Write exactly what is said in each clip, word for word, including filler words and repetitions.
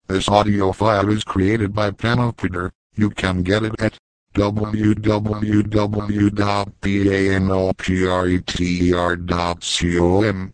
This audio file is created by Panopeter. You can get it at w w w dot panopeter dot com.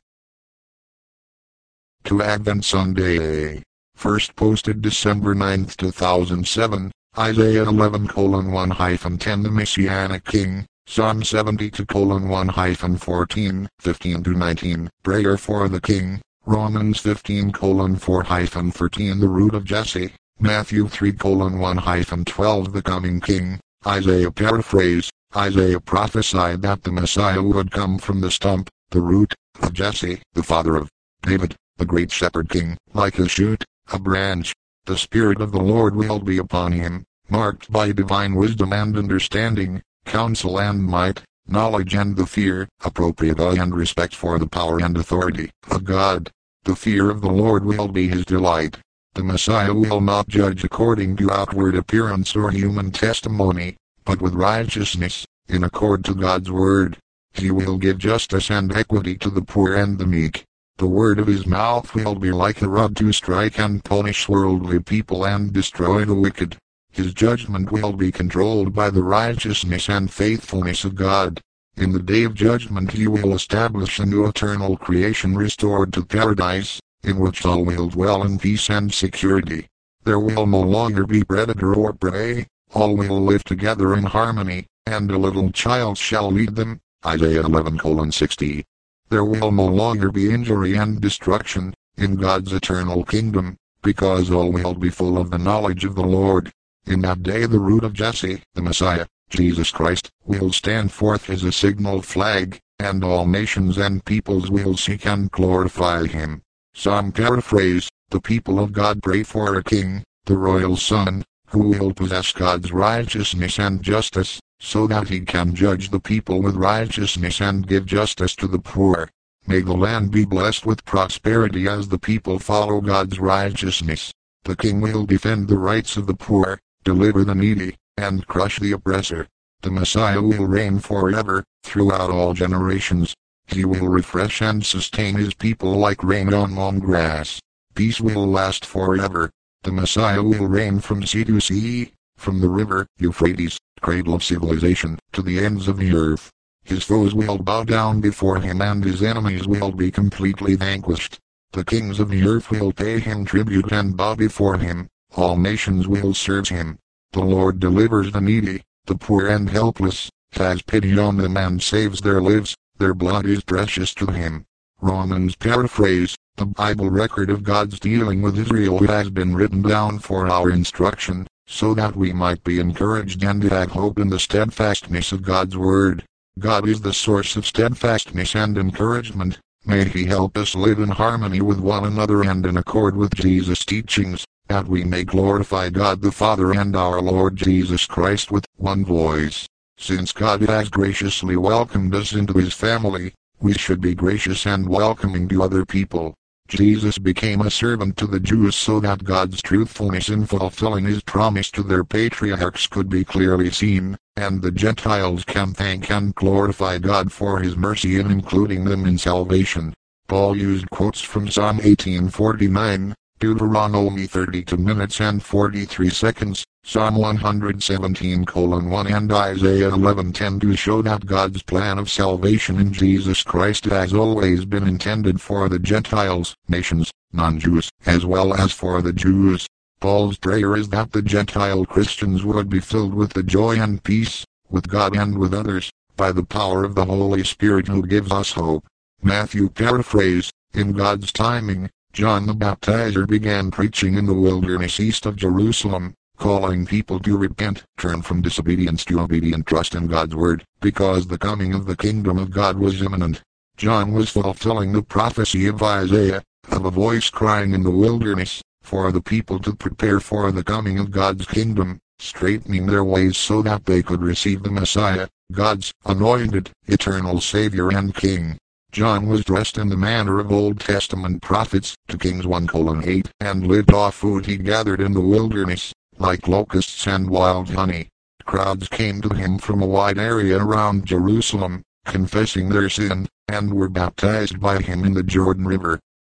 To Advent Sunday. First posted December ninth two thousand seven, Isaiah eleven colon one hyphen ten The Messianic King, Psalm seventy-two colon one hyphen fourteen, fifteen to nineteen, Prayer for the King, Romans fifteen colon four hyphen thirteen The Root of Jesse, Matthew three colon one hyphen twelve The Coming King, Isaiah paraphrase. Isaiah prophesied that the Messiah would come from the stump, the root, of Jesse, the father of David, the great shepherd king, like a shoot, a branch. The Spirit of the Lord will be upon him, marked by divine wisdom and understanding, counsel and might, knowledge and the fear, appropriate awe and respect for the power and authority of God. The fear of the Lord will be his delight. The Messiah will not judge according to outward appearance or human testimony, but with righteousness, in accord to God's word. He will give justice and equity to the poor and the meek. The word of his mouth will be like a rod to strike and punish worldly people and destroy the wicked. His judgment will be controlled by the righteousness and faithfulness of God. In the day of judgment he will establish a new eternal creation restored to paradise, in which all will dwell in peace and security. There will no longer be predator or prey, all will live together in harmony, and a little child shall lead them. Isaiah eleven colon sixty. There will no longer be injury and destruction, in God's eternal kingdom, because all will be full of the knowledge of the Lord. In that day the root of Jesse, the Messiah, Jesus Christ, will stand forth as a signal flag, and all nations and peoples will seek and glorify him. Psalm paraphrase. The people of God pray for a king, the royal son, who will possess God's righteousness and justice, so that he can judge the people with righteousness and give justice to the poor. May the land be blessed with prosperity as the people follow God's righteousness. The king will defend the rights of the poor, deliver the needy, and crush the oppressor. The Messiah will reign forever, throughout all generations. He will refresh and sustain his people like rain on long grass. Peace will last forever. The Messiah will reign from sea to sea, from the river Euphrates, cradle of civilization, to the ends of the earth. His foes will bow down before him and his enemies will be completely vanquished. The kings of the earth will pay him tribute and bow before him. All nations will serve him. The Lord delivers the needy, the poor and helpless, has pity on them and saves their lives. Their blood is precious to him. Romans paraphrase. The Bible record of God's dealing with Israel has been written down for our instruction, so that we might be encouraged and have hope in the steadfastness of God's word. God is the source of steadfastness and encouragement. May he help us live in harmony with one another and in accord with Jesus' teachings, that we may glorify God the Father and our Lord Jesus Christ with one voice. Since God has graciously welcomed us into his family, we should be gracious and welcoming to other people. Jesus became a servant to the Jews so that God's truthfulness in fulfilling his promise to their patriarchs could be clearly seen, and the Gentiles can thank and glorify God for his mercy in including them in salvation. Paul used quotes from Psalm eighteen forty-nine, Deuteronomy thirty-two minutes and forty-three seconds, Psalm one seventeen colon one and Isaiah eleven ten to show that God's plan of salvation in Jesus Christ has always been intended for the Gentiles, nations, non-Jews, as well as for the Jews. Paul's prayer is that the Gentile Christians would be filled with the joy and peace, with God and with others, by the power of the Holy Spirit who gives us hope. Matthew paraphrase. In God's timing, John the Baptizer began preaching in the wilderness east of Jerusalem, calling people to repent, turn from disobedience to obedient trust in God's word, because the coming of the kingdom of God was imminent. John was fulfilling the prophecy of Isaiah, of a voice crying in the wilderness, for the people to prepare for the coming of God's kingdom, straightening their ways so that they could receive the Messiah, God's anointed, eternal Savior and King. John was dressed in the manner of Old Testament prophets, to Kings one colon eight, and lived off food he gathered in the wilderness, like locusts and wild honey. Crowds came to him from a wide area around Jerusalem, confessing their sin, and were baptized by him in the Jordan River.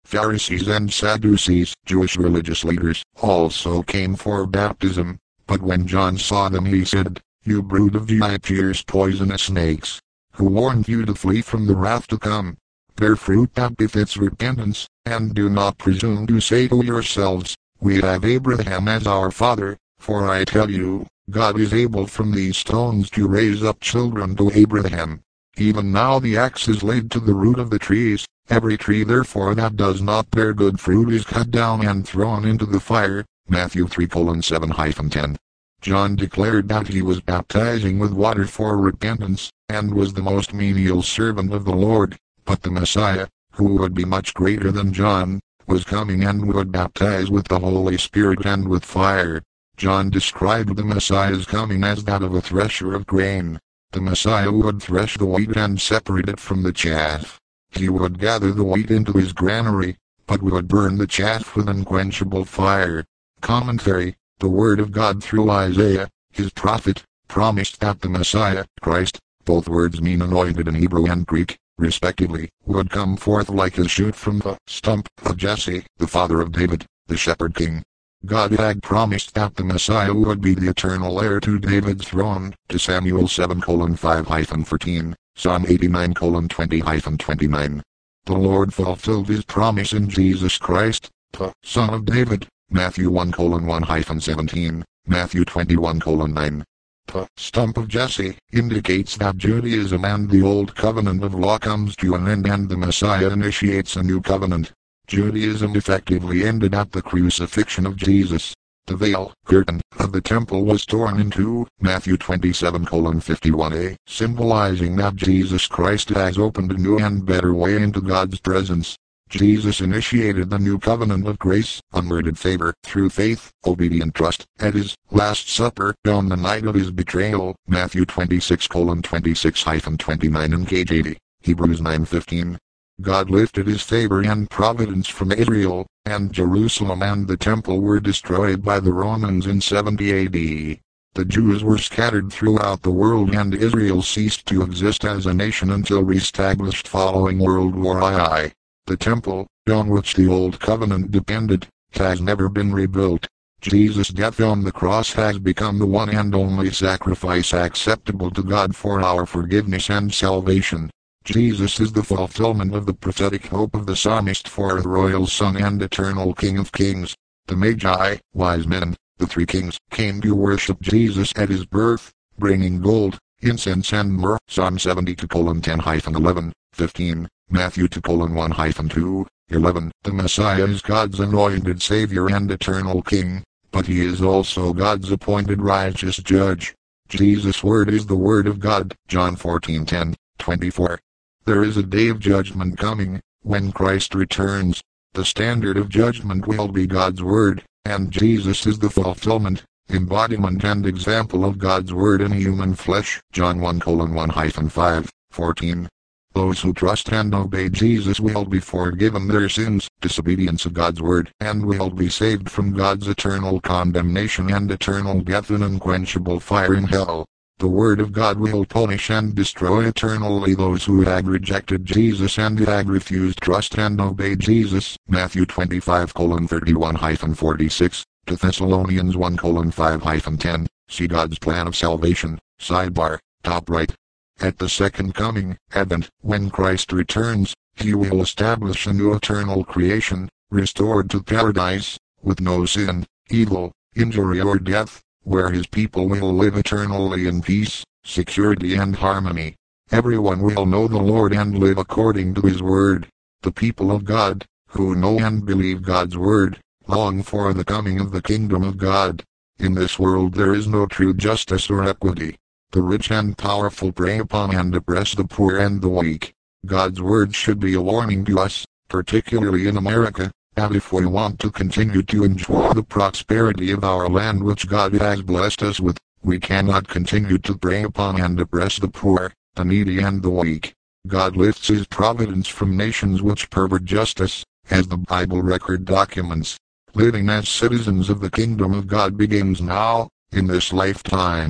Pharisees and Sadducees, Jewish religious leaders, also came for baptism, but when John saw them he said, "You brood of vipers, poisonous snakes, who warned you to flee from the wrath to come? Bear fruit that befits repentance, and do not presume to say to yourselves, 'We have Abraham as our father,' for I tell you, God is able from these stones to raise up children to Abraham. Even now the axe is laid to the root of the trees. Every tree therefore that does not bear good fruit is cut down and thrown into the fire." Matthew three seven ten. John declared that he was baptizing with water for repentance, and was the most menial servant of the Lord, but the Messiah, who would be much greater than John, was coming and would baptize with the Holy Spirit and with fire. John described the Messiah's coming as that of a thresher of grain. The Messiah would thresh the wheat and separate it from the chaff. He would gather the wheat into his granary, but would burn the chaff with unquenchable fire. Commentary: the word of God through Isaiah, his prophet, promised that the Messiah, Christ, both words mean anointed in Hebrew and Greek, respectively, would come forth like a shoot from the stump of Jesse, the father of David, the shepherd king. God had promised that the Messiah would be the eternal heir to David's throne, to Samuel seven five fourteen, Psalm eighty-nine twenty twenty-nine. The Lord fulfilled his promise in Jesus Christ, the Son of David, Matthew one one seventeen, Matthew twenty-one nine. The stump of Jesse indicates that Judaism and the Old Covenant of law comes to an end and the Messiah initiates a new covenant. Judaism effectively ended at the crucifixion of Jesus. The veil, curtain, of the temple was torn in two, Matthew twenty-seven fifty-one a, symbolizing that Jesus Christ has opened a new and better way into God's presence. Jesus initiated the new covenant of grace, unmerited favor, through faith, obedient trust, at his Last Supper on the night of his betrayal, Matthew twenty-six twenty-six twenty-nine and K J V, Hebrews nine fifteen. God lifted his favor and providence from Israel, and Jerusalem and the temple were destroyed by the Romans in seventy A D. The Jews were scattered throughout the world and Israel ceased to exist as a nation until reestablished following World War One. The temple, on which the Old Covenant depended, has never been rebuilt. Jesus' death on the cross has become the one and only sacrifice acceptable to God for our forgiveness and salvation. Jesus is the fulfillment of the prophetic hope of the psalmist for the royal Son and eternal King of Kings. The Magi, wise men, the three kings, came to worship Jesus at his birth, bringing gold, incense and myrrh. Psalm seventy-two ten eleven, fifteen, Matthew two one two, eleven. The Messiah is God's anointed Savior and eternal King, but he is also God's appointed righteous judge. Jesus' word is the word of God. John fourteen ten, twenty-four. There is a day of judgment coming, when Christ returns. The standard of judgment will be God's word, and Jesus is the fulfillment, embodiment and example of God's word in human flesh. John one one five, fourteen. Those who trust and obey Jesus will be forgiven their sins, disobedience of God's word, and will be saved from God's eternal condemnation and eternal death in unquenchable fire in hell. The word of God will punish and destroy eternally those who had rejected Jesus and had refused trust and obey Jesus. Matthew twenty-five thirty-one forty-six, to Thessalonians one five ten, see God's plan of salvation, sidebar, top right. At the second coming, Advent, when Christ returns, he will establish a new eternal creation, restored to paradise, with no sin, evil, injury or death, where his people will live eternally in peace, security and harmony. Everyone will know the Lord and live according to his word. The people of God, who know and believe God's word, long for the coming of the kingdom of God. In this world there is no true justice or equity. The rich and powerful prey upon and oppress the poor and the weak. God's word should be a warning to us, particularly in America, that if we want to continue to enjoy the prosperity of our land which God has blessed us with, we cannot continue to prey upon and oppress the poor, the needy and the weak. God lifts his providence from nations which pervert justice, as the Bible record documents. Living as citizens of the kingdom of God begins now, in this lifetime.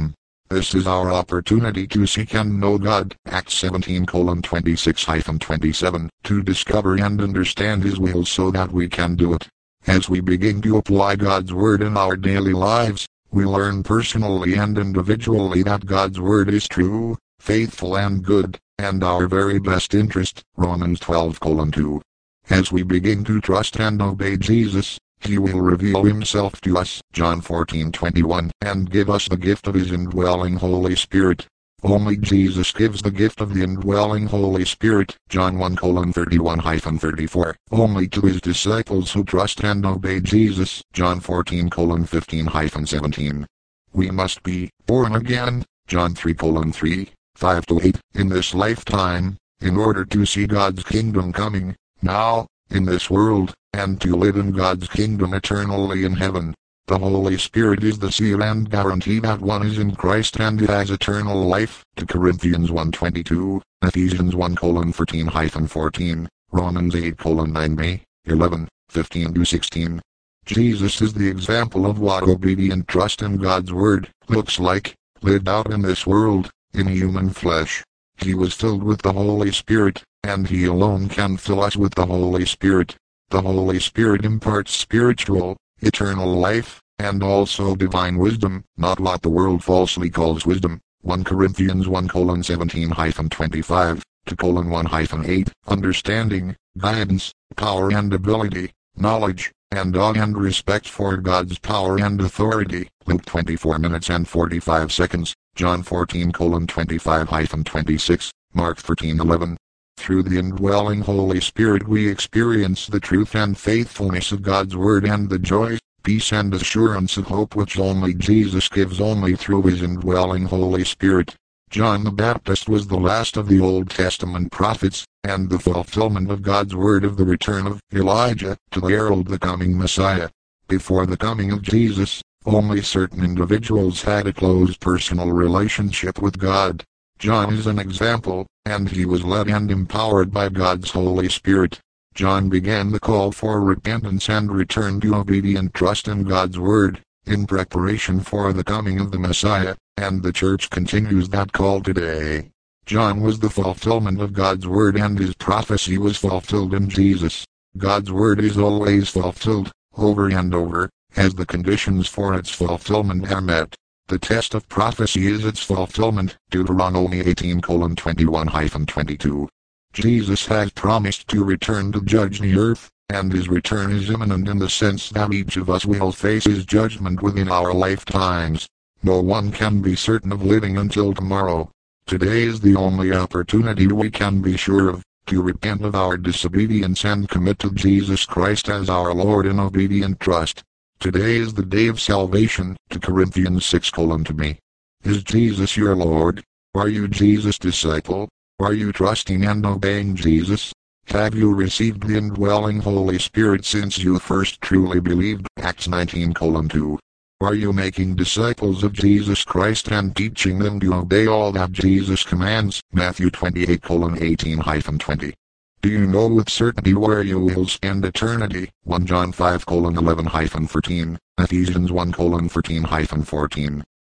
This is our opportunity to seek and know God, Acts seventeen twenty-six twenty-seven, to discover and understand His will so that we can do it. As we begin to apply God's Word in our daily lives, we learn personally and individually that God's Word is true, faithful and good, and our very best interest, Romans twelve two. As we begin to trust and obey Jesus, He will reveal Himself to us, John fourteen twenty-one, and give us the gift of His indwelling Holy Spirit. Only Jesus gives the gift of the indwelling Holy Spirit, John one thirty-one thirty-four, only to His disciples who trust and obey Jesus, John fourteen fifteen seventeen. We must be born again, John three three, five to eight, in this lifetime, in order to see God's kingdom coming, now, in this world, and to live in God's kingdom eternally in heaven. The Holy Spirit is the seal and guarantee that one is in Christ and has eternal life, to Corinthians one twenty-two, Ephesians one thirteen fourteen, Romans eight nine, eleven, fifteen to sixteen. Jesus is the example of what obedient trust in God's Word looks like, lived out in this world, in human flesh. He was filled with the Holy Spirit, and He alone can fill us with the Holy Spirit. The Holy Spirit imparts spiritual, eternal life, and also divine wisdom, not what the world falsely calls wisdom. First Corinthians one seventeen twenty-five, to one eight, understanding, guidance, power and ability, knowledge, and awe and respect for God's power and authority. Luke twenty-four minutes and forty-five seconds, John fourteen twenty-five twenty-six, Mark thirteen eleven. Through the indwelling Holy Spirit we experience the truth and faithfulness of God's Word and the joy, peace and assurance of hope which only Jesus gives only through His indwelling Holy Spirit. John the Baptist was the last of the Old Testament prophets, and the fulfillment of God's word of the return of Elijah to herald the coming Messiah. Before the coming of Jesus, only certain individuals had a close personal relationship with God. John is an example, and he was led and empowered by God's Holy Spirit. John began the call for repentance and return to obedient trust in God's word, in preparation for the coming of the Messiah, and the church continues that call today. John was the fulfillment of God's word and his prophecy was fulfilled in Jesus. God's word is always fulfilled, over and over, as the conditions for its fulfillment are met. The test of prophecy is its fulfillment, Deuteronomy eighteen twenty-one to twenty-two. Jesus has promised to return to judge the earth, and his return is imminent in the sense that each of us will face his judgment within our lifetimes. No one can be certain of living until tomorrow. Today is the only opportunity we can be sure of, to repent of our disobedience and commit to Jesus Christ as our Lord in obedient trust. Today is the day of salvation, to Corinthians six to me. Is Jesus your Lord? Are you Jesus' disciple? Are you trusting and obeying Jesus? Have you received the indwelling Holy Spirit since you first truly believed? Acts nineteen two. Are you making disciples of Jesus Christ and teaching them to obey all that Jesus commands? Matthew twenty-eight eighteen to twenty. Do you know with certainty where you will spend eternity? First John five eleven to thirteen, Ephesians one thirteen to fourteen.